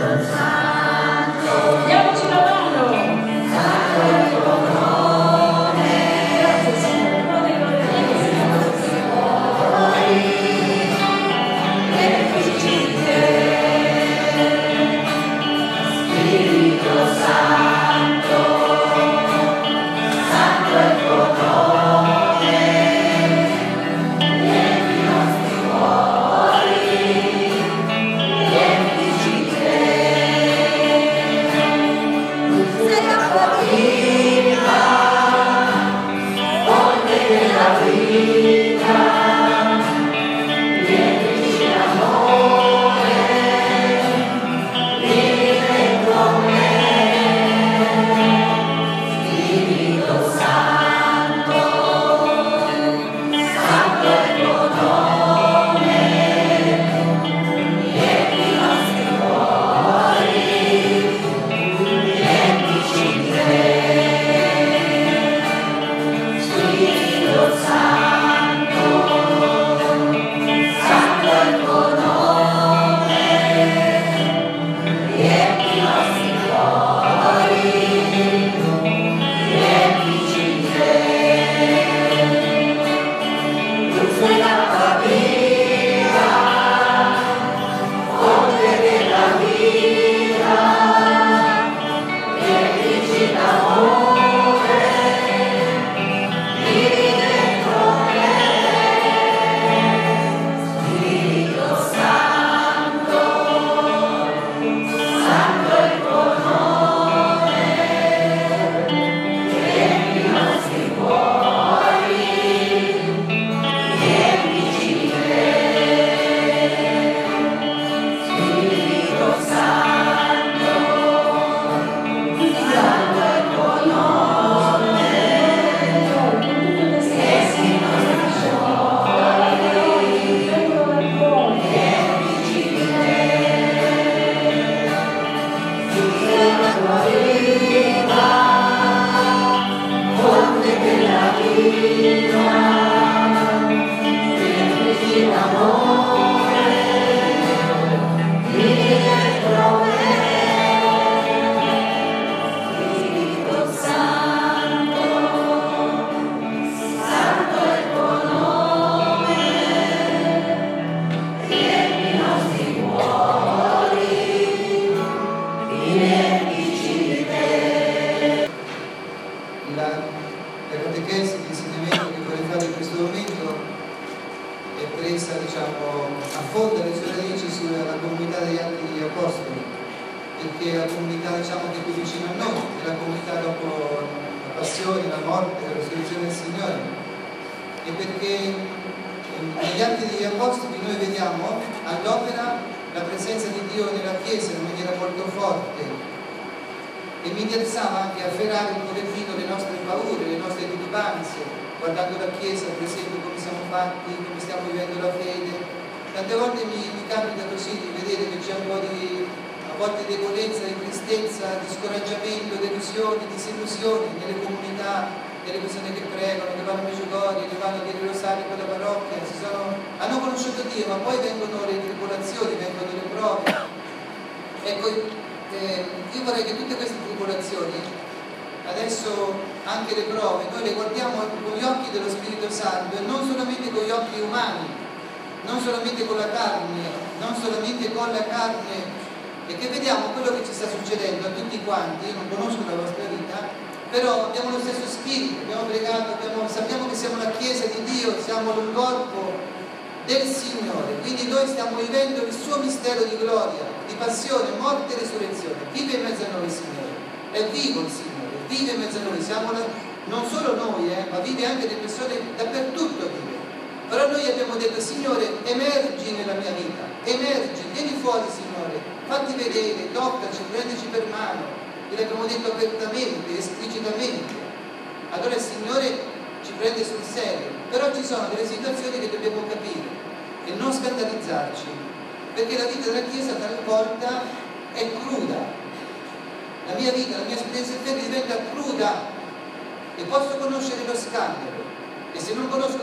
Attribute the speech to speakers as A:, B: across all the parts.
A: Diamoci la mano. Grazie Signore.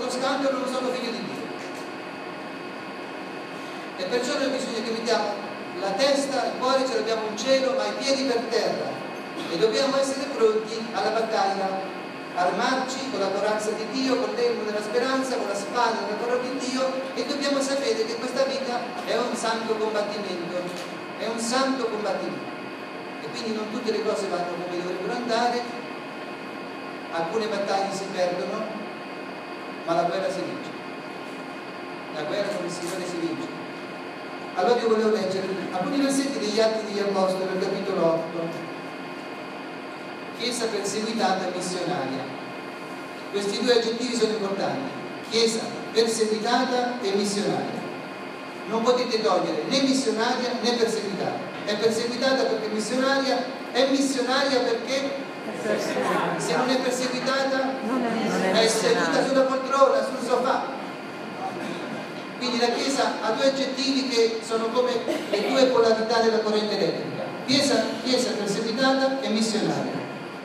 B: E perciò noi bisogna che mettiamo la testa, il cuore ce l'abbiamo in cielo, ma i piedi per terra, e dobbiamo essere pronti alla battaglia, armarci con la corazza di Dio, con l'elmo della speranza, con la spada della parola di Dio, e dobbiamo sapere che questa vita è un santo combattimento, è un santo combattimento, e quindi non tutte le cose vanno come dovrebbero andare, alcune battaglie si perdono, ma la guerra si vince. La guerra con il Signore si vince. Allora io volevo leggere alcuni versetti degli Atti degli Apostoli, al capitolo 8. Chiesa perseguitata e missionaria. Questi due aggettivi sono importanti: chiesa perseguitata e missionaria. Non potete togliere né missionaria né perseguitata. È perseguitata perché missionaria, è missionaria perché se non è perseguitata è seduta sulla poltrona, sul sofà. Quindi la Chiesa ha due aggettivi che sono come le due polarità della corrente elettrica: chiesa perseguitata e missionaria.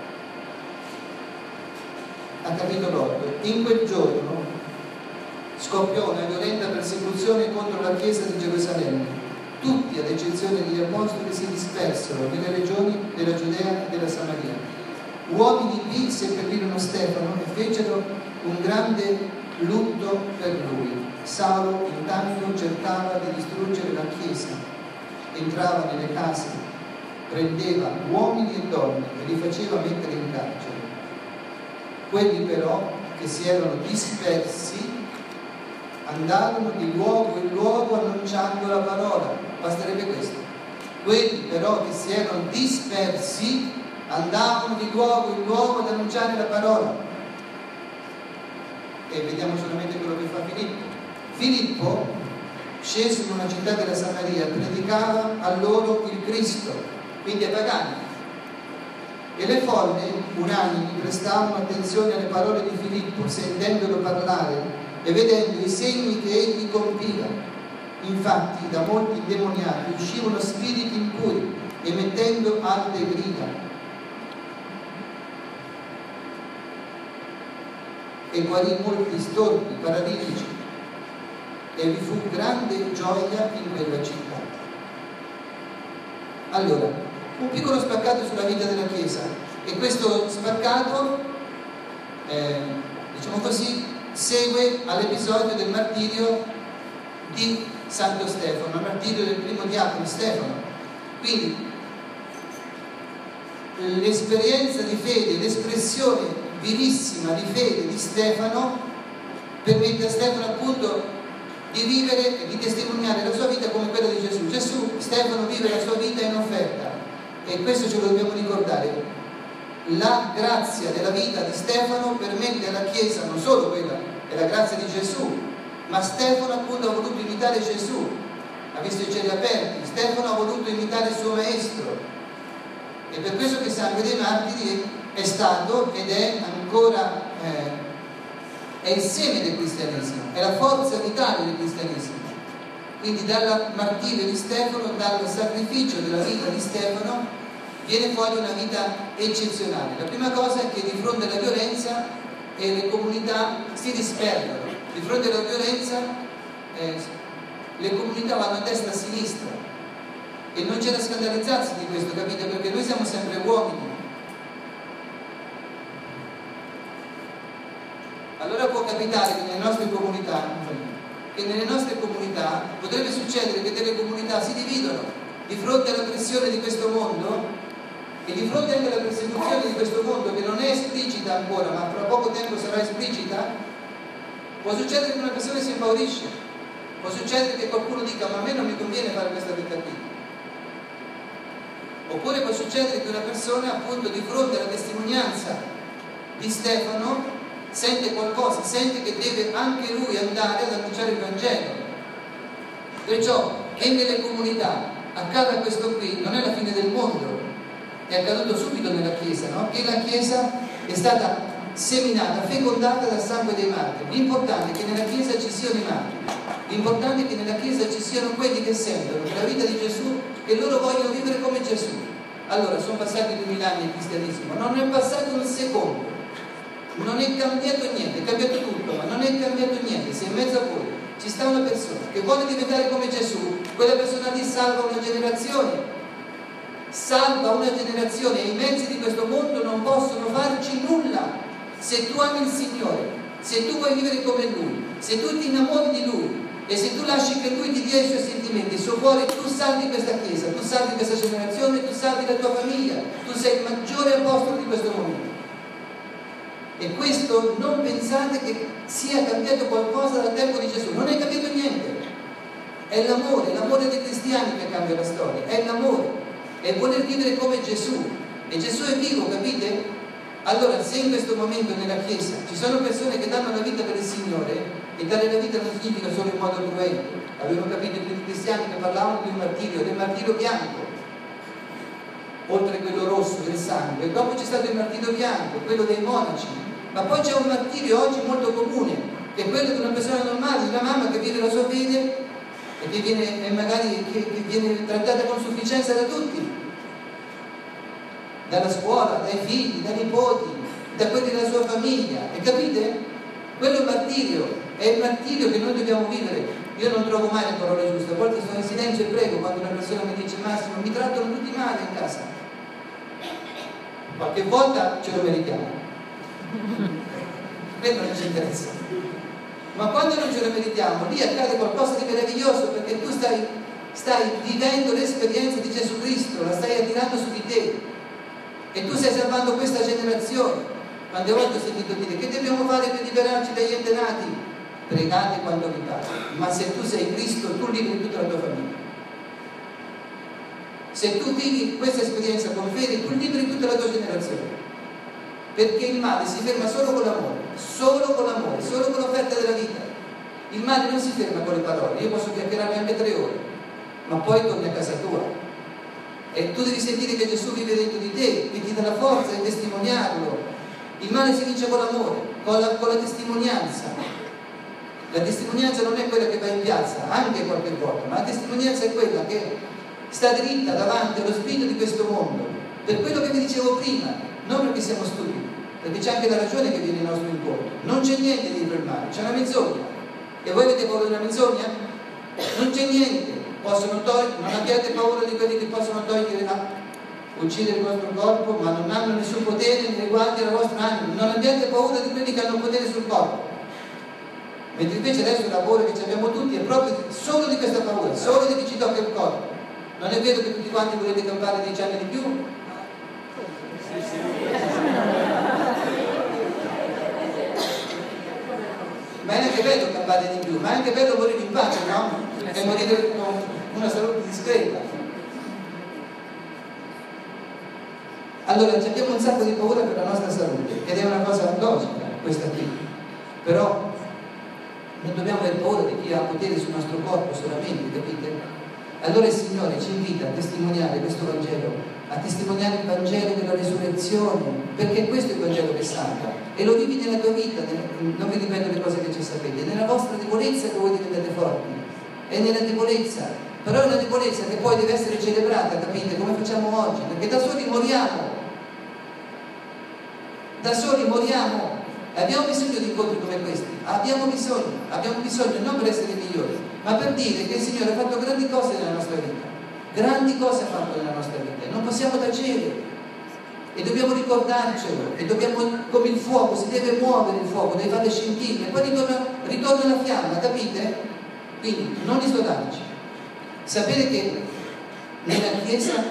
B: A capitolo 8: in quel giorno scoppiò una violenta persecuzione contro la Chiesa di Gerusalemme. Tutti, ad eccezione degli apostoli, si dispersero nelle regioni della Giudea e della Samaria. Uomini lì seppellirono Stefano e fecero un grande lutto per lui. Saulo intanto cercava di distruggere la Chiesa, entrava nelle case, prendeva uomini e donne e li faceva mettere in carcere. Quelli però che si erano dispersi andarono di luogo in luogo annunciando la parola. Basterebbe questo. Quelli però che si erano dispersi andavano di luogo in luogo ad annunciare la parola. E vediamo solamente quello che fa Filippo. Filippo, sceso in una città della Samaria, predicava a loro il Cristo, quindi ai pagani. E le folle, unanimi, prestavano attenzione alle parole di Filippo, sentendolo parlare e vedendo i segni che egli compiva. Infatti da molti demoniati uscivano spiriti impuri, emettendo alte grida. E guarì molti storpi, paralitici, e vi fu grande gioia in quella città. Allora, un piccolo spaccato sulla vita della Chiesa, e questo spaccato, diciamo così, segue all'episodio del martirio di Santo Stefano, il martirio del primo diacono Stefano. Quindi l'esperienza di fede, l'espressione vivissima di fede di Stefano permette a Stefano appunto di vivere e di testimoniare la sua vita come quella di Gesù. Stefano vive la sua vita in offerta, e questo ce lo dobbiamo ricordare. La grazia della vita di Stefano permette alla Chiesa, non solo quella è la grazia di Gesù, ma Stefano appunto ha voluto imitare Gesù, ha visto i cieli aperti. Stefano ha voluto imitare il suo maestro, e per questo che Sangue dei Martiri è stato ed è ancora è il seme del cristianesimo, è la forza vitale del cristianesimo. Quindi dal martirio di Stefano, dal sacrificio della vita di Stefano, viene fuori una vita eccezionale. La prima cosa è che di fronte alla violenza le comunità si disperdono. Di fronte alla violenza le comunità vanno a destra e a sinistra, e non c'è da scandalizzarsi di questo, capite? Perché noi siamo sempre uomini. Allora può capitare che nelle nostre comunità potrebbe succedere che delle comunità si dividono di fronte alla pressione di questo mondo e di fronte anche alla persecuzione di questo mondo, che non è esplicita ancora, ma fra poco tempo sarà esplicita. Può succedere che una persona si impaurisce, può succedere che qualcuno dica: ma a me non mi conviene fare questa vita qui. Oppure può succedere che una persona appunto di fronte alla testimonianza di Stefano sente qualcosa, sente che deve anche lui andare ad annunciare il Vangelo. Perciò che nelle comunità accada questo qui non è la fine del mondo. È accaduto subito nella Chiesa, no? Che la Chiesa è stata seminata, fecondata dal sangue dei martiri. L'importante è che nella Chiesa ci siano i martiri, l'importante è che nella Chiesa ci siano quelli che sentono che la vita di Gesù, che loro vogliono vivere come Gesù. Allora, sono passati 2000 anni di cristianesimo, non è passato un secondo, non è cambiato niente, è cambiato tutto, ma non è cambiato niente. Se in mezzo a voi ci sta una persona che vuole diventare come Gesù, quella persona lì salva una generazione. Salva una generazione e i mezzi di questo mondo non possono farci nulla. Se tu ami il Signore, se tu vuoi vivere come Lui, se tu ti innamori di Lui e se tu lasci che Lui ti dia i suoi sentimenti, il suo cuore, tu salvi questa Chiesa, tu salvi questa generazione, tu salvi la tua famiglia, tu sei il maggiore apostolo di questo momento. E questo non pensate che sia cambiato qualcosa dal tempo di Gesù, non è cambiato niente. È l'amore dei cristiani che cambia la storia, è l'amore, è voler vivere come Gesù. E Gesù è vivo, capite? Allora, se in questo momento nella Chiesa ci sono persone che danno la vita per il Signore, e dare la vita non significa solo in modo cruento, avevano capito i primi cristiani che parlavano di un martirio, del martirio bianco, oltre a quello rosso del sangue, e dopo c'è stato il martirio bianco, quello dei monaci, ma poi c'è un martirio oggi molto comune, che è quello di una persona normale, di una mamma che vive la sua fede e che viene trattata con sufficienza da tutti, dalla scuola, dai figli, dai nipoti, da quelli della sua famiglia, e capite? Quello è il martirio che noi dobbiamo vivere. Io non trovo mai le parole giuste, a volte sono in silenzio e prego quando una persona mi dice: Massimo, mi trattano tutti male in casa. Qualche volta ce lo meritiamo, quello non ci interessa, ma quando non ce lo meritiamo, lì accade qualcosa di meraviglioso, perché tu stai vivendo l'esperienza di Gesù Cristo, la stai attirando su di te e tu stai salvando questa generazione. Quante volte ho sentito dire: che dobbiamo fare per liberarci dagli antenati? Pregate quando vi pare, ma se tu sei Cristo, tu liberi tutta la tua famiglia. Se tu vivi questa esperienza con fede, tu liberi tutta la tua generazione, perché il male si ferma solo con l'amore, solo con l'amore, solo con l'offerta della vita. Il male non si ferma con le parole. Io posso chiacchierare anche 3 ore, ma poi torni a casa tua e tu devi sentire che Gesù vive dentro di te, che ti dà la forza di testimoniarlo. Il male si vince con l'amore, con la testimonianza. La testimonianza non è quella che va in piazza, anche qualche volta, ma la testimonianza è quella che sta dritta davanti allo spirito di questo mondo, per quello che vi dicevo prima, non perché siamo stupidi, perché c'è anche la ragione che viene il nostro incontro. Non c'è niente dietro il male, c'è una menzogna. E voi avete paura di una menzogna? Non c'è niente. Possono togliere, non abbiate paura di quelli che possono togliere, uccidere il vostro corpo, ma non hanno nessun potere nei riguardi della vostra anima. Non abbiate paura di quelli che hanno potere sul corpo. Mentre invece adesso la paura che abbiamo tutti è proprio solo di questa paura, solo di chi ci tocca il corpo. Non è vero che tutti quanti volete campare 10 anni di più? Ma è anche bello campare di più, ma è anche bello morire in pace, no? E morire con una salute discreta. Allora abbiamo un sacco di paura per la nostra salute, ed è una cosa logica questa qui, però non dobbiamo avere paura di chi ha potere sul nostro corpo solamente, capite? Allora il Signore ci invita a testimoniare questo Vangelo, a testimoniare il Vangelo della resurrezione, perché questo è il Vangelo che salva, e lo vivi nella tua vita. Non vi ripeto le cose che già sapete, è nella vostra debolezza che voi diventate forti, è nella debolezza, però è una debolezza che poi deve essere celebrata, capite? Come facciamo oggi, perché da soli moriamo, abbiamo bisogno di incontri come questi, abbiamo bisogno non per essere migliori, ma per dire che il Signore ha fatto grandi cose nella nostra vita, grandi cose ha fatto nella nostra vita, e non possiamo tacere, e dobbiamo ricordarcelo, e dobbiamo, come il fuoco, si deve muovere il fuoco, deve fare scintille, e poi ritorna la fiamma, capite? Quindi non isolarci, sapere che nella Chiesa,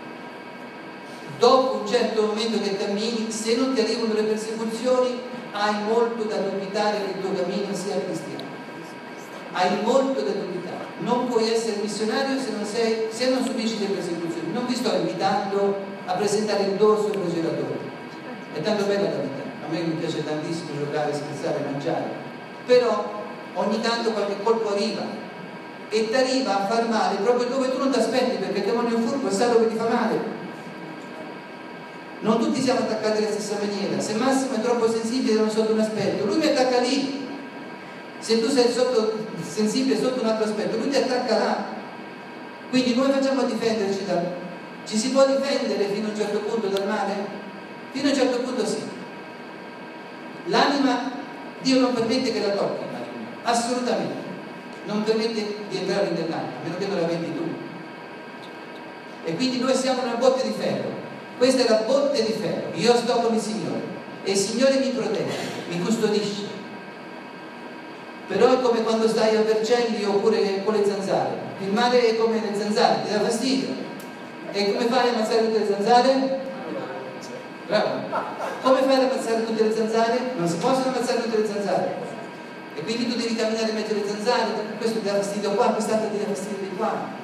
B: dopo un certo momento che cammini, se non ti arrivano le persecuzioni, hai molto da dubitare che il tuo cammino sia cristiano. Hai molto da dubitare. Non puoi essere missionario se non subisci le persecuzioni. Non vi sto invitando a presentare il dorso al flagellatore. È tanto bella la vita. A me mi piace tantissimo giocare, scherzare, mangiare. Però ogni tanto qualche colpo arriva e ti arriva a far male proprio dove tu non ti aspetti, perché il demonio è furbo e sa dove ti fa male. Non tutti siamo attaccati alla stessa maniera. Se Massimo è troppo sensibile non sotto un aspetto, lui mi attacca lì. Se tu sei sensibile sotto un altro aspetto, lui ti attacca là. Quindi come facciamo a difenderci ci si può difendere fino a un certo punto dal male? Fino a un certo punto sì. L'anima, Dio non permette che la tocchi, assolutamente. non permette di entrare nell'anima, a meno che non la vendi tu. E quindi noi siamo una botte di ferro. Questa è la botte di ferro. Io sto con il Signore e il Signore mi protegge, mi custodisce. Però è come quando stai a Vercelli oppure con le zanzare. Il male è come le zanzare, ti dà fastidio. E come fai a ammazzare tutte le zanzare? Bravo. Come fai ad ammazzare tutte le zanzare? Non si possono ammazzare tutte le zanzare. E quindi tu devi camminare in mezzo alle zanzare, questo ti dà fastidio qua, quest'altro ti dà fastidio di qua.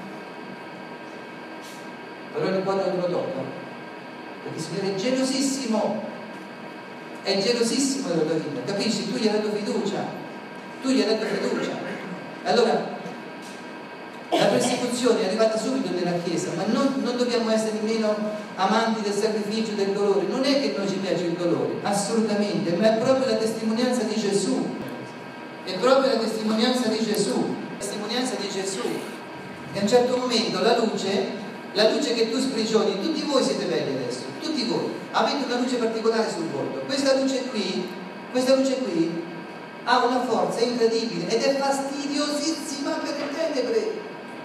B: Però il quadro non lo tocca, perché il Signore è gelosissimo della tua vita, capisci? Tu gli hai dato fiducia. Allora la persecuzione è arrivata subito nella Chiesa, ma non dobbiamo essere nemmeno amanti del sacrificio, del dolore. Non è che non ci piace il dolore, assolutamente, ma è proprio la testimonianza di Gesù. È proprio la testimonianza di Gesù. E a un certo momento la luce che tu sprigioni, tutti voi siete belli adesso, tutti voi avete una luce particolare sul volto. Questa luce qui ha una forza incredibile ed è fastidiosissima per le tenebre.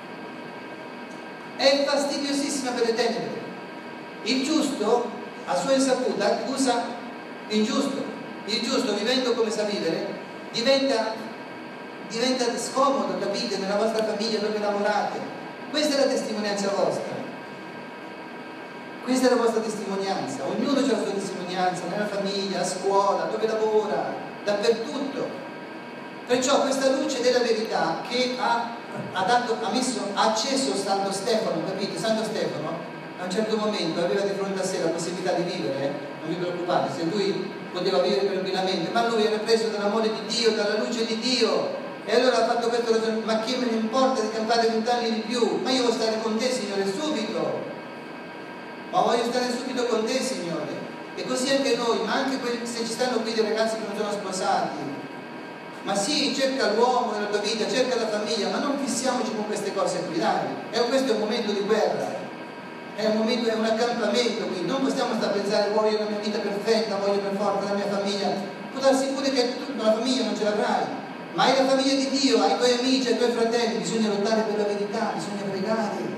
B: Il giusto, a sua insaputa, usa ingiusto. Il giusto, vivendo come sa vivere, diventa scomodo, capite, nella vostra famiglia dove lavorate. Questa è la testimonianza vostra. Questa è la vostra testimonianza. Ognuno ha la sua testimonianza, nella famiglia, a scuola, dove lavora, dappertutto. Perciò questa luce della verità che ha acceso Santo Stefano, capite? Santo Stefano a un certo momento aveva di fronte a sé la possibilità di vivere, non vi preoccupate, se lui poteva vivere tranquillamente, ma lui era preso dall'amore di Dio, dalla luce di Dio. E allora ha fatto questo ragionamento: ma che me ne importa di campare 20 anni di più? Ma io voglio stare con te, Signore, subito. Ma voglio stare subito con te, Signore. E così anche noi, ma anche se ci stanno qui dei ragazzi che non sono sposati. Ma sì, cerca l'uomo nella tua vita, cerca la famiglia, ma non fissiamoci con queste cose qui, dai. Questo è un momento di guerra. È un accampamento qui. Non possiamo stare a pensare: voglio la mia vita perfetta, voglio per forza la mia famiglia. Può darsi pure che tu la famiglia non ce l'avrai. Ma hai la famiglia di Dio, hai i tuoi amici, hai i tuoi fratelli, bisogna lottare per la verità, bisogna pregare.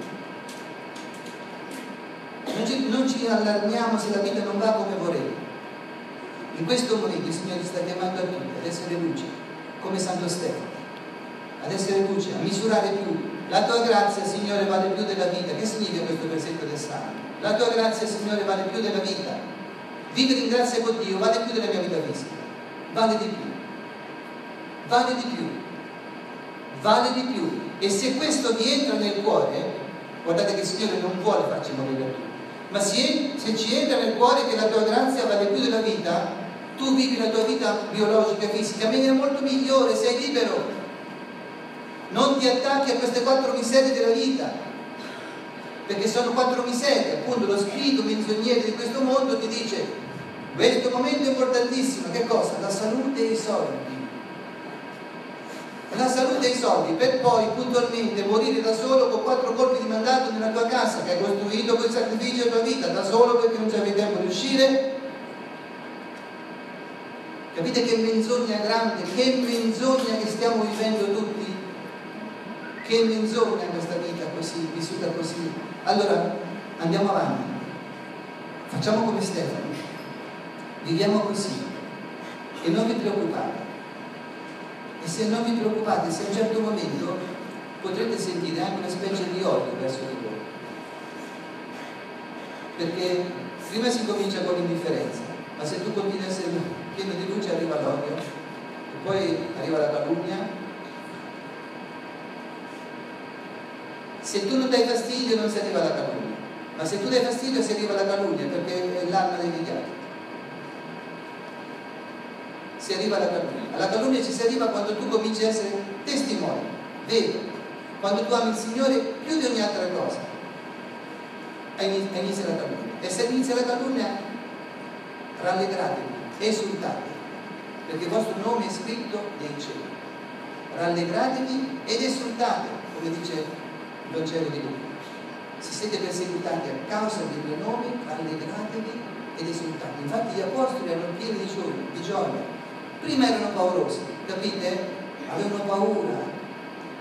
B: Non ci allarmiamo se la vita non va come vorremmo. In questo momento il Signore ti sta chiamando a tutti ad essere luce, come Santo Stefano, ad essere luce, a misurare più. La tua grazia, Signore, vale più della vita. Che significa questo versetto del Salmo? La tua grazia, Signore, vale più della vita. Vivere in grazia con Dio vale più della mia vita fisica, vale di più. Vale di più. E se questo vi entra nel cuore, guardate che il Signore non vuole farci morire tutti, ma se ci entra nel cuore che la tua grazia vale più della vita, tu vivi la tua vita biologica, fisica, in maniera molto migliore, sei libero. Non ti attacchi a queste 4 miserie della vita, perché sono 4 miserie. Appunto lo spirito menzognero di questo mondo ti dice: questo momento è importantissimo. Che cosa? La salute e i soldi. La salute e i soldi, per poi puntualmente morire da solo con 4 colpi di mandato nella tua casa che hai costruito con il sacrificio della tua vita, da solo perché non c'avevi tempo di uscire. Capite che menzogna grande, che menzogna che stiamo vivendo tutti? Che menzogna questa vita così, vissuta così. Allora andiamo avanti, facciamo come Stefano, viviamo così e non vi preoccupate. E se non vi preoccupate, se a un certo momento potrete sentire anche una specie di odio verso di voi, perché prima si comincia con l'indifferenza, ma se tu continui a essere pieno di luce arriva l'odio e poi arriva la calunnia. Se tu non dai fastidio non si arriva alla calunnia, ma se tu dai fastidio si arriva alla calunnia, perché è l'arma dei vigliacchi. Si arriva alla calunnia. Alla calunnia ci si arriva quando tu cominci a essere testimone, vero, quando tu ami il Signore più di ogni altra cosa, inizia la calunnia. E se inizia la calunnia, rallegratevi, esultate, perché il vostro nome è scritto nei cieli. Rallegratevi ed esultate, come dice il Vangelo di Luca. Se siete perseguitati a causa del mio nome, rallegratevi ed esultate. Infatti gli apostoli erano pieni di gioia. Prima erano paurosi, capite? Avevano paura,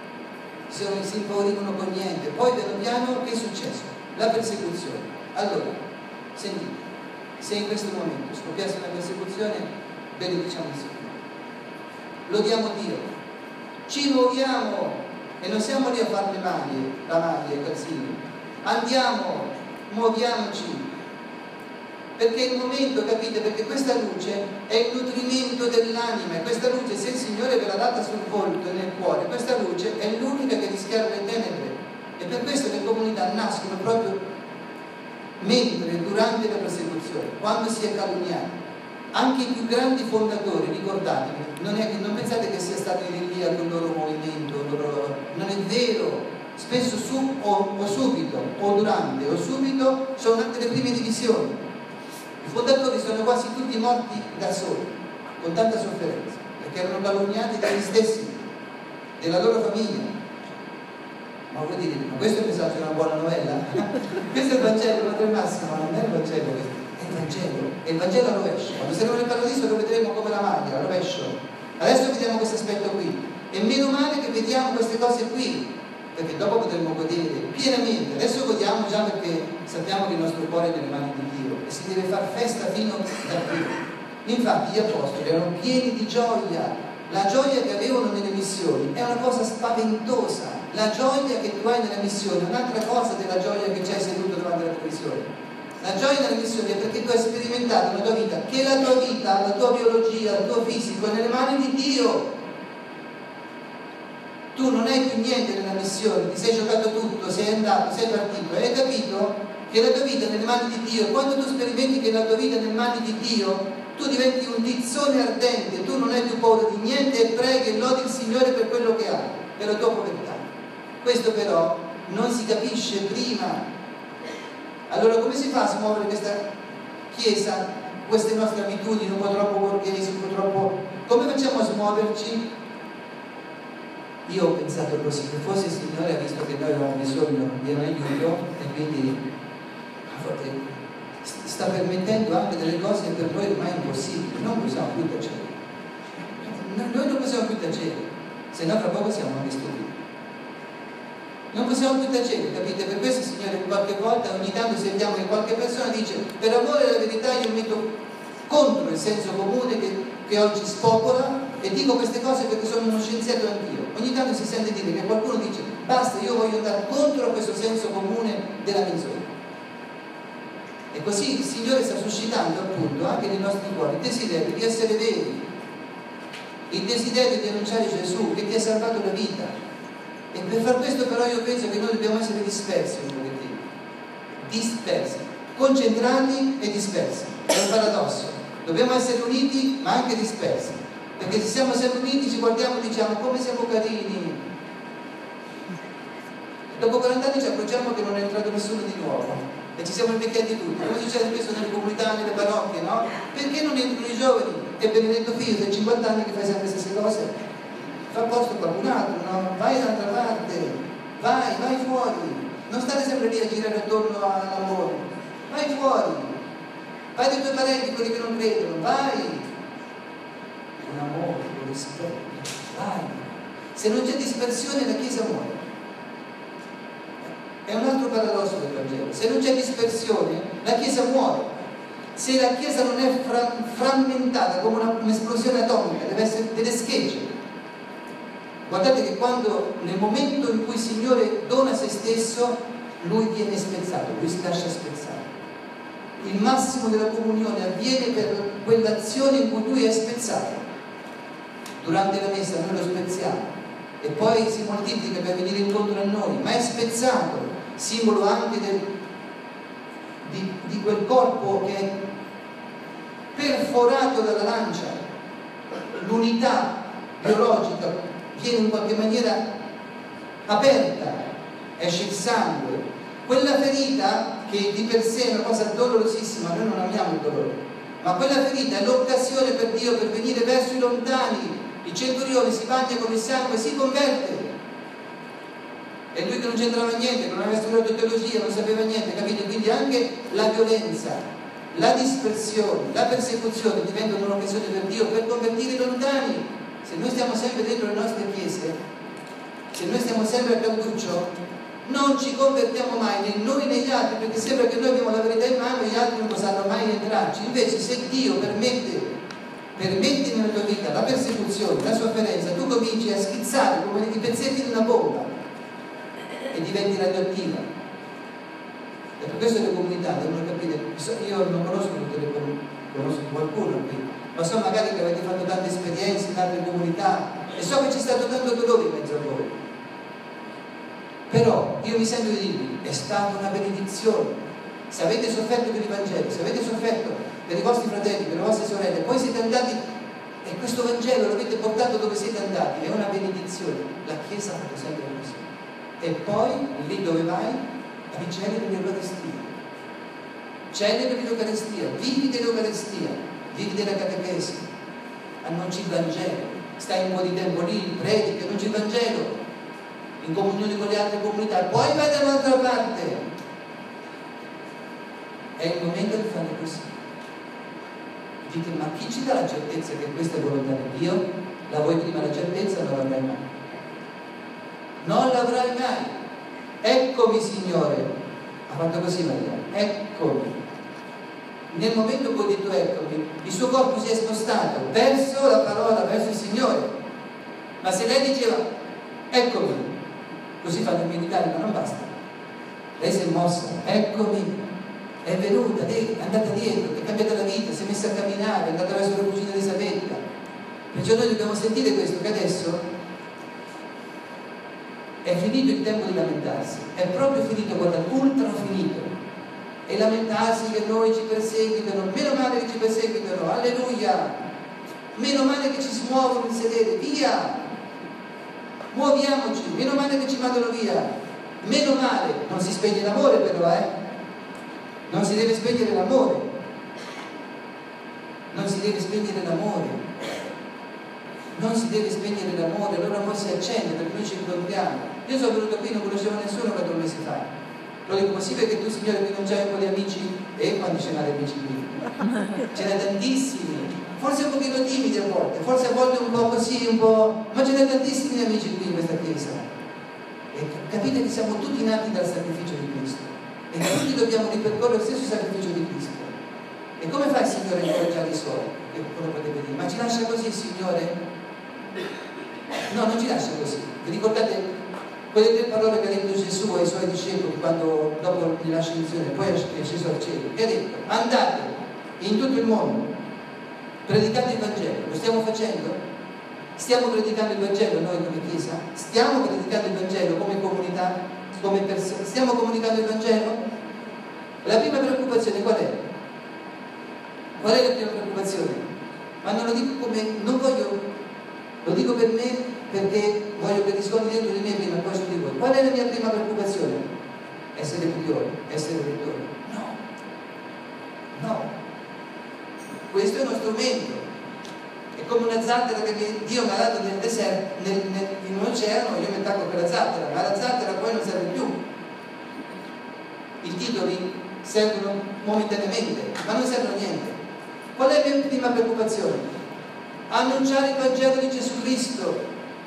B: si impaurivano con niente. Poi piano piano che è successo? La persecuzione. Allora, sentite, se in questo momento scoppiasse una persecuzione, benediciamo il Signore, lodiamo Dio, ci muoviamo e non siamo lì a fare le maglie, i calzini, andiamo, muoviamoci, perché è il momento, capite? Perché questa luce è il nutrimento dell'anima, e questa luce, se il Signore ve l'ha data sul volto e nel cuore, questa luce è l'unica che rischiara le tenebre, e per questo le comunità nascono proprio mentre, durante la persecuzione, quando si è calunniati. Anche i più grandi fondatori, ricordatevi, non pensate che sia stato in Elia con il loro movimento, non è vero. Spesso o subito, o durante, o subito, sono anche le prime divisioni. I fondatori sono quasi tutti morti da soli, con tanta sofferenza, perché erano calunniati dagli stessi, della loro famiglia. Ma voi dite, ma questo è il messaggio di una buona novella? Questo è il Vangelo, Padre Massimo, non è il Vangelo questo, è il Vangelo, e il Vangelo a rovescio. Quando saremo nel paradiso lo vedremo come la maglia, a rovescio. Adesso vediamo questo aspetto qui, e meno male che vediamo queste cose qui, perché dopo potremo godere pienamente. Adesso godiamo già perché sappiamo che il nostro cuore è nelle mani di Dio e si deve far festa fino da qui. Infatti gli apostoli erano pieni di gioia. La gioia che avevano nelle missioni è una cosa spaventosa. La gioia che tu hai nella missione è un'altra cosa della gioia che c'hai seduto davanti alla televisione. La gioia nella missione è perché tu hai sperimentato nella tua vita che la tua vita, la tua biologia, il tuo fisico è nelle mani di Dio. Tu non hai più niente nella missione, ti sei giocato tutto, sei andato, sei partito, hai capito che la tua vita è nelle mani di Dio. Quando tu sperimenti che la tua vita è nelle mani di Dio, tu diventi un tizzone ardente, tu non hai più paura di niente e preghi e lodi il Signore per quello che hai, per la tua povertà. Questo però non si capisce prima. Allora come si fa a smuovere questa Chiesa, queste nostre abitudini un po' troppo borghesi, un po' troppo... Come facciamo a smuoverci? Io ho pensato così, che forse il Signore ha visto che noi avevamo bisogno di un aiuto e quindi a volte sta permettendo anche delle cose che per noi ormai impossibili. Non possiamo più tacere. Noi non possiamo più tacere, se no fra poco siamo anche stupidi. Non possiamo più tacere, capite? Per questo il Signore qualche volta, ogni tanto sentiamo che qualche persona dice: per amore alla verità io metto contro il senso comune che oggi spopola e dico queste cose perché sono uno scienziato anch'io. Ogni tanto si sente dire che qualcuno dice: basta, io voglio andare contro questo senso comune della menzogna. E così il Signore sta suscitando appunto anche nei nostri cuori il desiderio di essere veri, il desiderio di annunciare Gesù che ti ha salvato la vita. E per far questo però io penso che noi dobbiamo essere dispersi un pochettino, dispersi, concentrati e dispersi. È un paradosso. Dobbiamo essere uniti ma anche dispersi, perché se siamo sempre uniti ci guardiamo e diciamo: come siamo carini. E dopo 40 anni ci accorgiamo che non è entrato nessuno di nuovo e ci siamo invecchiati tutti, come succede spesso nelle comunità, nelle parrocchie, no? Perché non entrano i giovani? E benedetto figlio, sei 50 anni che fai sempre le stesse cose, fa posto a qualcun altro, no? Vai dall'altra parte, vai fuori, non stare sempre lì a girare attorno all'amore, vai fuori, vai dai tuoi parenti, quelli che non credono, vai con amore, con rispetto, vai. Se non c'è dispersione la Chiesa muore. È un altro paradosso del Vangelo. Se non c'è dispersione la Chiesa muore. Se la Chiesa non è frammentata come un'esplosione atomica, deve essere delle schegge. Guardate che quando, nel momento in cui il Signore dona se stesso, Lui viene spezzato, Lui si lascia spezzare. Il massimo della comunione avviene per quell'azione in cui Lui è spezzato. Durante la messa noi lo spezziamo e poi si moltiplica per venire incontro a noi, ma è spezzato, simbolo anche di quel corpo che è perforato dalla lancia. L'unità biologica viene in qualche maniera aperta, esce il sangue. Quella ferita, che di per sé è una cosa dolorosissima, noi non amiamo il dolore, ma quella ferita è l'occasione per Dio per venire verso i lontani. Il centurione si bagna con il sangue e si converte. E lui che non c'entrava niente, che non aveva studiato teologia, non sapeva niente, capite? Quindi anche la violenza, la dispersione, la persecuzione diventano un'occasione per Dio per convertire i lontani. Se noi stiamo sempre dentro le nostre chiese, se se noi stiamo sempre a calduccio, non ci convertiamo mai né noi né gli altri, perché sembra che noi abbiamo la verità in mano e gli altri non potranno mai entrarci. Invece se Dio permette nella tua vita la persecuzione, la sofferenza, tu cominci a schizzare come i pezzetti di una bomba e diventi radioattiva. E per questo le comunità devono capire. Io non conosco tutte le comunità, conosco qualcuno qui, ma so magari che avete fatto tante esperienze in altre comunità e so che c'è stato tanto dolore in mezzo a voi. Però io mi sento di dirvi, è stata una benedizione. Se avete sofferto per il Vangelo, se avete sofferto per i vostri fratelli, per le vostre sorelle, poi siete andati e questo Vangelo l'avete portato dove siete andati, è una benedizione. La Chiesa ha fatto sempre così. E poi, lì dove vai, ricevi l'Eucaristia. Celebri l'Eucaristia, vivi dell'Eucaristia, vivi della catechesi, annunci il Vangelo, stai un po' di tempo lì, predichi, annunci il Vangelo, in comunione con le altre comunità, poi vai da un'altra parte. È il momento di fare così. Dite, ma chi ci dà la certezza che questa è volontà di Dio? La vuoi prima la certezza, non l'avrai mai. Non l'avrai mai. Eccomi, Signore. Ha fatto così Maria. Eccomi. Nel momento in cui ho detto eccomi, il suo corpo si è spostato verso la parola, verso il Signore. Ma se lei diceva eccomi, così fanno i militari, ma non basta. Lei si è mossa, eccomi. È venuta, lei è andata dietro, è cambiata la vita, si è messa a camminare, è andata verso la cugina Elisabetta. Perciò noi dobbiamo sentire questo, che adesso è finito il tempo di lamentarsi, è proprio finito, guarda, ultra finito. E lamentarsi che noi ci perseguitano, meno male che ci perseguitano, alleluia, meno male che ci smuovono il sedere, via, muoviamoci, meno male che ci mandano via, meno male, non si spegne l'amore però, non si deve spegnere l'amore, non si deve spegnere l'amore, non si deve spegnere l'amore, allora l'amore si accende perché noi ci incontriamo. Io sono venuto qui, non conoscevo nessuno 4 mesi fa, lo dico così perché tu Signore qui non c'hai un po' di amici, e quando ce n'hai amici qui? Ce n'hai tantissimi, forse un pochino timidi a volte un po' così, un po', ma ce n'hai tantissimi amici qui in questa chiesa. E capite che siamo tutti nati dal sacrificio di Cristo. E tutti dobbiamo ripercorrere lo stesso sacrificio di Cristo. E come fa il Signore a incoraggiare i suoi? E quello potrebbe dire, ma ci lascia così il Signore? No, non ci lascia così. Vi ricordate quelle 3 parole che ha detto Gesù ai suoi discepoli quando dopo gli lascia l'unzione, poi è sceso al cielo? Che ha detto, andate in tutto il mondo, predicate il Vangelo. Lo stiamo facendo? Stiamo predicando il Vangelo noi come Chiesa? Stiamo predicando il Vangelo come comunità? Come persone, stiamo comunicando il Vangelo? La prima preoccupazione qual è? Qual è la prima preoccupazione? Ma non lo dico come, non voglio, lo dico per me perché voglio che riscontri dentro di me prima e poi su di voi. Qual è la mia prima preoccupazione? Essere priori, essere rettori? No. Questo è uno strumento. È come una zattera che Dio mi ha dato nel deserto, in un oceano, io mi attacco per la zattera, ma la zattera poi non serve più. I titoli servono momentaneamente, ma non servono a niente. Qual è la mia prima preoccupazione? Annunciare il Vangelo di Gesù Cristo.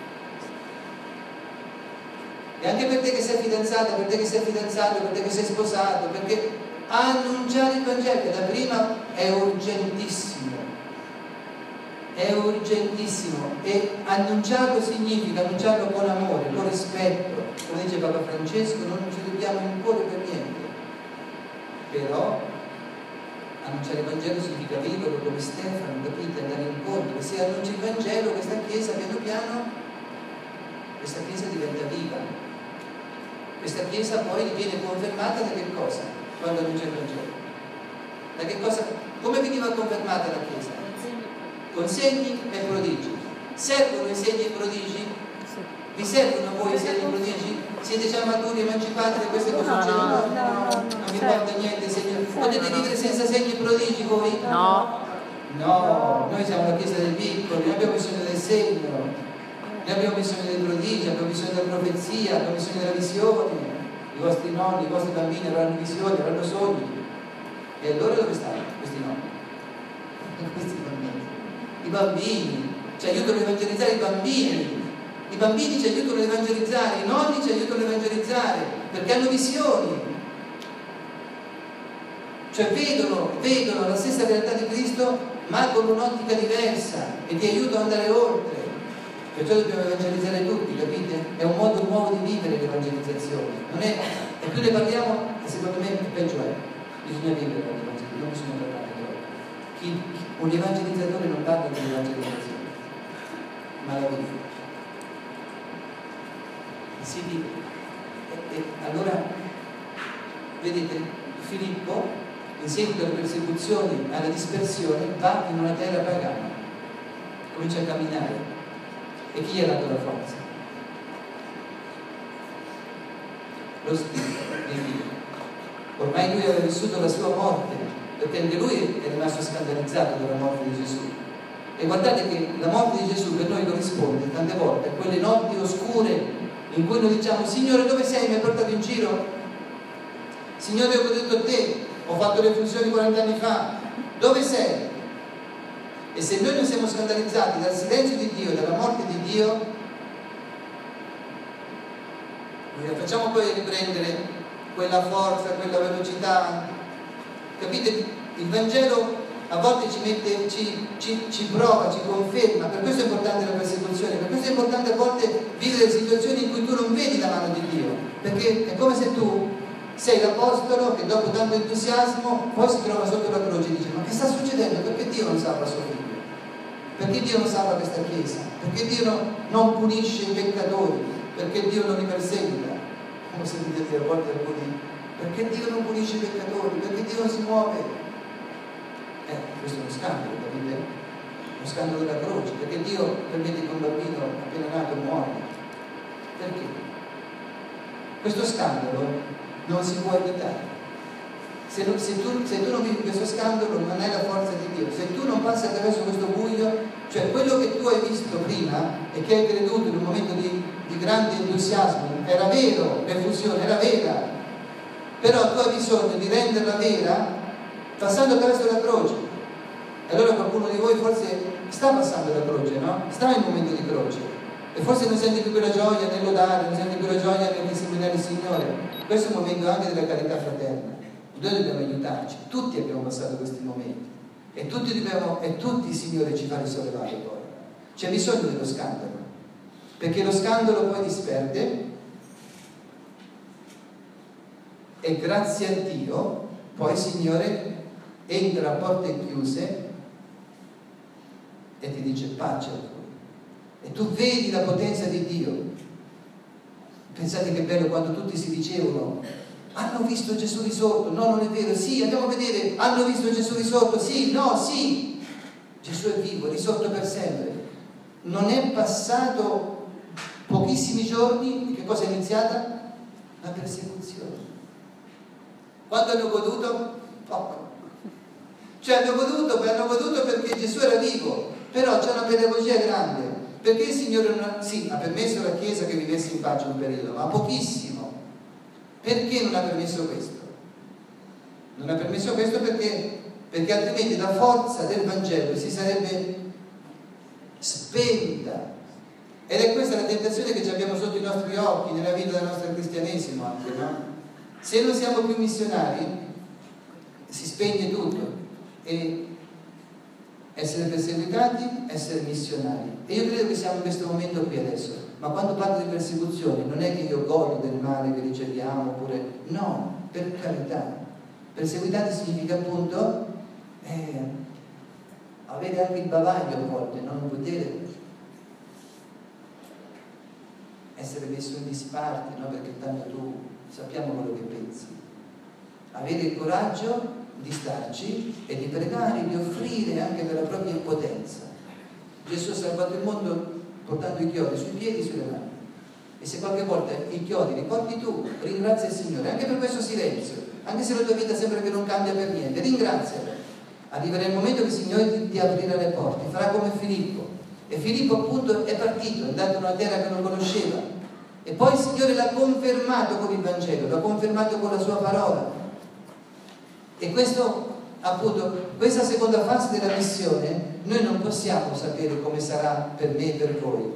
B: E anche per te che sei fidanzata, per te che sei fidanzato, per te che sei sposato, perché annunciare il Vangelo, la prima è urgentissimo. È urgentissimo, e annunciarlo significa annunciarlo con amore, con rispetto, come dice Papa Francesco, non ci dobbiamo imporre per niente, però annunciare il Vangelo significa viverlo come Stefano, capite, andare incontro. Se annunci il Vangelo, questa Chiesa piano piano, questa Chiesa diventa viva, questa Chiesa poi viene confermata da che cosa? Quando annuncia il Vangelo, da che cosa? Come veniva confermata la Chiesa? Con segni e prodigi. Servono i segni e prodigi? Vi servono a voi i segni e prodigi? Siete già maturi, emancipati da queste cose? Non vi importa niente, segni. Potete vivere senza segni e prodigi voi?
C: No.
B: Noi siamo la Chiesa dei piccoli, noi abbiamo bisogno del segno, noi abbiamo bisogno dei prodigi, abbiamo bisogno della profezia, abbiamo bisogno della visione. I vostri nonni, i vostri bambini avranno visioni, avranno sogni. E allora dove stanno questi nonni? Questi bambini. I bambini, ci aiutano a evangelizzare i bambini. I bambini ci aiutano ad evangelizzare, i nonni ci aiutano ad evangelizzare, perché hanno visioni. Cioè vedono la stessa realtà di Cristo, ma con un'ottica diversa, e ti aiutano ad andare oltre. Perciò dobbiamo evangelizzare tutti, capite? È un modo nuovo di vivere l'evangelizzazione. Non è, e più ne parliamo, e secondo me peggio è. Bisogna vivere l'evangelizzazione, non bisogna parlare di un evangelizzatore non parla dell'evangelizzazione, ma la vive. Si vive. E allora, vedete, Filippo, in seguito alle persecuzioni, alla dispersione, va in una terra pagana, comincia a camminare. E chi gli ha dato la forza? Lo Spirito di Dio. Ormai lui aveva vissuto la sua morte, perché anche lui è rimasto scandalizzato dalla morte di Gesù. E guardate che la morte di Gesù per noi corrisponde tante volte a quelle notti oscure in cui noi diciamo: Signore, dove sei? Mi hai portato in giro? Signore, ho creduto a te, ho fatto le funzioni 40 anni fa, dove sei? E se noi non siamo scandalizzati dal silenzio di Dio, dalla morte di Dio, facciamo poi riprendere quella forza, quella velocità. Capite? Il Vangelo a volte ci prova, ci conferma. Per questo è importante la persecuzione, per questo è importante a volte vivere situazioni in cui tu non vedi la mano di Dio, perché è come se tu sei l'apostolo che dopo tanto entusiasmo poi si trova sotto la croce e dice: ma che sta succedendo? Perché Dio non salva suo figlio? Perché Dio non salva questa Chiesa? Perché Dio non punisce i peccatori? Perché Dio non li perseguita? Come sentite dire a volte alcuni: perché Dio non punisce i peccatori? Perché Dio non si muove? Questo è uno scandalo, capite? Uno scandalo della croce. Perché Dio permette che un bambino appena nato muoia? Perché? Questo scandalo non si può evitare. Se tu non vivi questo scandalo, non hai la forza di Dio. Se tu non passi attraverso questo buio, cioè quello che tu hai visto prima e che hai creduto in un momento di grande entusiasmo, era vero, l'effusione era vera, però tu hai bisogno di renderla vera passando attraverso la croce. E allora qualcuno di voi forse sta passando la croce, no? Sta in un momento di croce e forse non senti più quella gioia nel lodare, non senti più la gioia nel testimoniare il Signore. Questo è un momento anche della carità fraterna. Noi dobbiamo aiutarci, tutti abbiamo passato questi momenti e tutti il Signore ci fa risollevare poi. C'è bisogno dello scandalo, perché lo scandalo poi disperde e grazie a Dio poi il Signore entra a porte chiuse e ti dice: pace a voi. E tu vedi la potenza di Dio. Pensate che bello quando tutti si dicevano: hanno visto Gesù risorto? No, non è vero. Sì, andiamo a vedere. Hanno visto Gesù risorto? Sì, no, sì. Gesù è vivo, è risorto per sempre. Non è passato pochissimi giorni, che cosa è iniziata? La persecuzione. Quando hanno goduto? Poco. Cioè hanno goduto perché Gesù era vivo, però c'è una pedagogia grande. Perché il Signore ha permesso alla Chiesa che vivesse in pace un periodo, ma pochissimo. Perché non ha permesso questo? Non ha permesso questo perché altrimenti la forza del Vangelo si sarebbe spenta. Ed è questa la tentazione che abbiamo sotto i nostri occhi nella vita del nostro cristianesimo anche, no? Se non siamo più missionari si spegne tutto, e essere perseguitati, essere missionari. E io credo che siamo in questo momento qui adesso. Ma quando parlo di persecuzioni non è che io godo del male che riceviamo, oppure no, per carità. Perseguitati significa appunto avere anche il bavaglio a volte, non poter essere messo in disparte, no? Perché tanto tu sappiamo quello che pensi. Avere il coraggio di starci e di pregare, di offrire anche della propria impotenza. Gesù ha salvato il mondo portando i chiodi sui piedi e sulle mani. E se qualche volta i chiodi li porti tu, ringrazia il Signore anche per questo silenzio, anche se la tua vita sembra che non cambia per niente, ringrazialo. Arriverà il momento che il Signore ti aprirà le porte, farà come Filippo. E Filippo appunto è partito, è andato in una terra che non conosceva, e poi il Signore l'ha confermato con il Vangelo, l'ha confermato con la sua parola. E questo appunto, questa seconda fase della missione noi non possiamo sapere come sarà per me e per voi,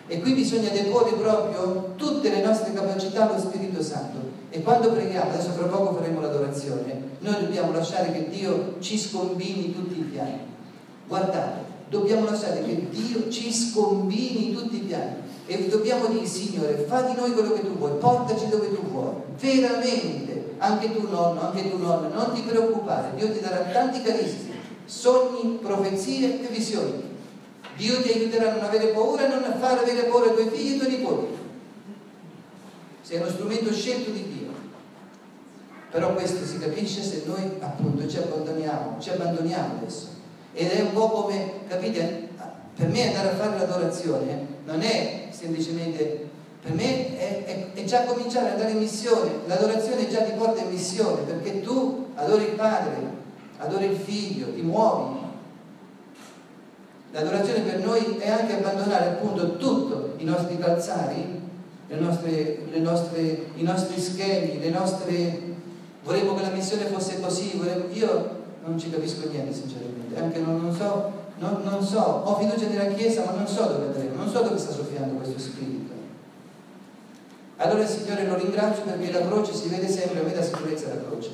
B: E qui bisogna deporre proprio tutte le nostre capacità allo Spirito Santo. E quando preghiamo, adesso fra poco faremo l'adorazione, noi dobbiamo lasciare che Dio ci scombini tutti i piani. Guardate, dobbiamo lasciare che Dio ci scombini tutti i piani. E dobbiamo dire: Signore, fa di noi quello che tu vuoi, portaci dove tu vuoi, veramente. Anche tu nonno, anche tu nonna, non ti preoccupare, Dio ti darà tanti carismi, sogni, profezie e visioni. Dio ti aiuterà a non avere paura e non a far avere paura ai tuoi figli e ai tuoi nipoti. Sei uno strumento scelto di Dio. Però questo si capisce se noi appunto ci abbandoniamo adesso. Ed è un po' come, capite, per me andare a fare l'adorazione non è semplicemente, per me è già cominciare ad andare in missione. L'adorazione già ti porta in missione, perché tu adori il Padre, adori il Figlio, ti muovi. L'adorazione per noi è anche abbandonare appunto tutto, i nostri calzari, i nostri schemi, vorremmo che la missione fosse così, io non ci capisco niente sinceramente, anche non so, ho fiducia nella Chiesa ma non so dove andremo, non so dove sta soffiando questo spirito. Allora Signore lo ringrazio perché la croce si vede sempre, a me dà sicurezza la croce,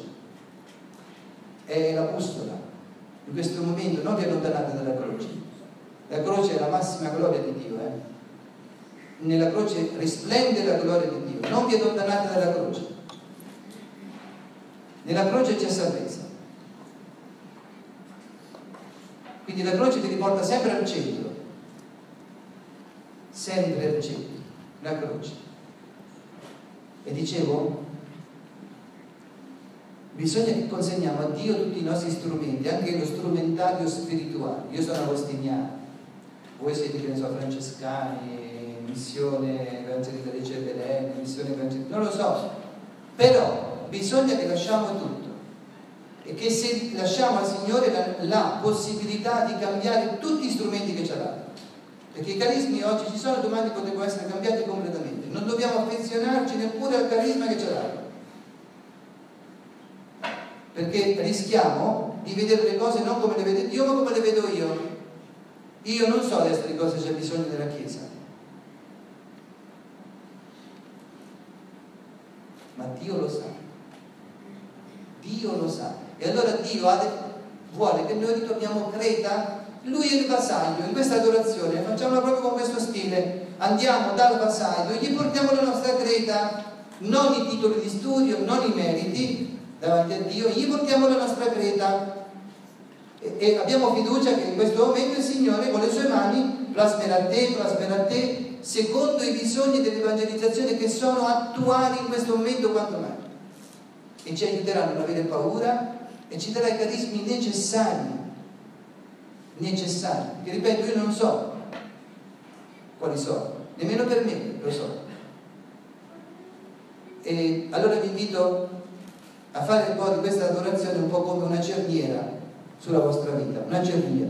B: è la bussola in questo momento, non vi allontanate dalla croce. La croce è la massima gloria di Dio, Nella croce risplende la gloria di Dio, non vi allontanate dalla croce. Nella croce c'è salvezza. Quindi la croce ti riporta sempre al centro, sempre al centro, la croce. E dicevo, bisogna che consegniamo a Dio tutti i nostri strumenti, anche lo strumentario spirituale. Io sono agostiniano, voi siete, che ne so, francescani, missione evangelista dei Cerveleni, missione evangelista, non lo so, però bisogna che lasciamo tutto e che se lasciamo al Signore la possibilità di cambiare tutti gli strumenti che ci ha dato, perché i carismi oggi ci sono, domani potrebbero essere cambiati completamente. Non dobbiamo affezionarci neppure al carisma che ci ha dato, perché rischiamo di vedere le cose non come le vede Dio ma come le vedo io. Io non so adesso di cosa c'è bisogno nella Chiesa, ma Dio lo sa. Dio lo sa. E allora Dio vuole che noi ritorniamo a Creta. Lui è il vassaglio. In questa adorazione facciamola proprio con questo stile. Andiamo dal vassaglio, gli portiamo la nostra Creta, non i titoli di studio, non i meriti davanti a Dio, gli portiamo la nostra Creta e abbiamo fiducia che in questo momento il Signore con le sue mani plasmerà a te secondo i bisogni dell'evangelizzazione che sono attuali in questo momento quanto mai, e ci aiuterà a non avere paura e ci darà i carismi necessari, che ripeto io non so quali sono, nemmeno per me lo so. E allora vi invito a fare un po' di questa adorazione un po' come una cerniera sulla vostra vita, una cerniera.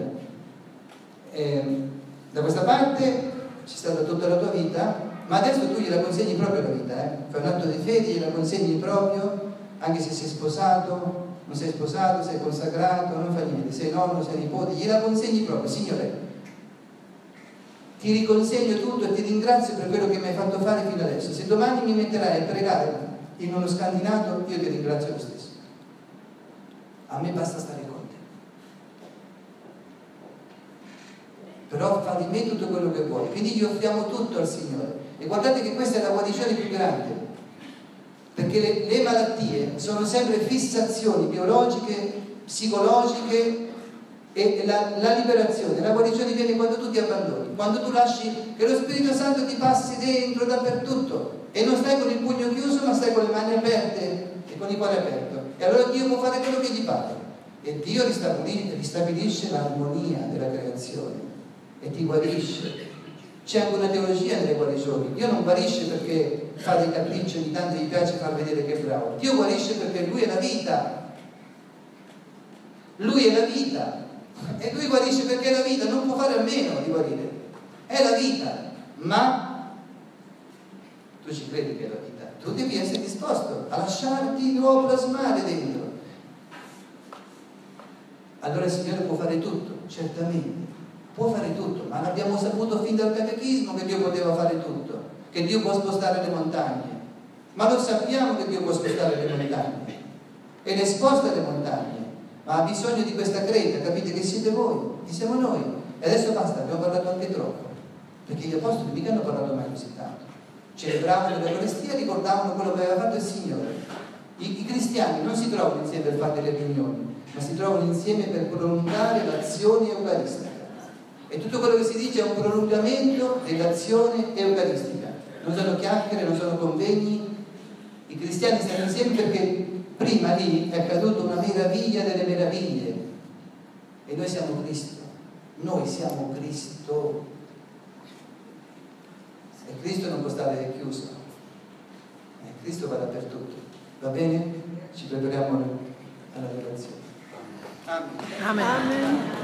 B: Da questa parte c'è stata tutta la tua vita, ma adesso tu gliela consegni proprio la vita, fai un atto di fede, gliela consegni proprio, anche se sei sposato, non sei sposato, sei consacrato, non fa niente, sei nonno, sei nipote, gliela consegni proprio. Signore, ti riconsegno tutto e ti ringrazio per quello che mi hai fatto fare fino adesso. Se domani mi metterai a pregare in uno scandinato, io ti ringrazio lo stesso. A me basta stare con te. Però fa di me tutto quello che vuoi. Quindi gli offriamo tutto al Signore. E guardate che questa è la guarigione più grande, perché le malattie sono sempre fissazioni biologiche, psicologiche, e la liberazione, la guarigione viene quando tu ti abbandoni, quando tu lasci che lo Spirito Santo ti passi dentro dappertutto e non stai con il pugno chiuso ma stai con le mani aperte e con il cuore aperto, e allora Dio può fare quello che gli pare e Dio ristabilisce l'armonia della creazione e ti guarisce. C'è anche una teologia nelle guarigioni. Dio non guarisce perché fa dei capricci, ogni tanto gli piace far vedere che è bravo. Dio guarisce perché Lui è la vita. Lui è la vita. E Lui guarisce perché è la vita, non può fare a meno di guarire. È la vita. Ma tu ci credi che è la vita? Tu devi essere disposto a lasciarti di nuovo plasmare dentro. Allora il Signore può fare tutto, certamente. può fare tutto, ma l'abbiamo saputo fin dal catechismo che Dio poteva fare tutto, che Dio può spostare le montagne, ma lo sappiamo che Dio può spostare le montagne e le sposta le montagne, ma ha bisogno di questa creta, capite che siete voi, chi siamo noi, e adesso basta, abbiamo parlato anche troppo, perché gli apostoli mica hanno parlato mai così tanto, celebravano l'Eucaristia e ricordavano quello che aveva fatto il Signore. I cristiani non si trovano insieme per fare delle riunioni, ma si trovano insieme per prolungare l'azione eucaristica. E tutto quello che si dice è un prolungamento dell'azione eucaristica. Non sono chiacchiere, non sono convegni. I cristiani stanno insieme perché prima lì è accaduta una meraviglia delle meraviglie. E noi siamo Cristo. Noi siamo Cristo. E Cristo non può stare chiuso. Cristo va dappertutto. Va bene? Ci prepariamo alla relazione. Amen.
C: Amen.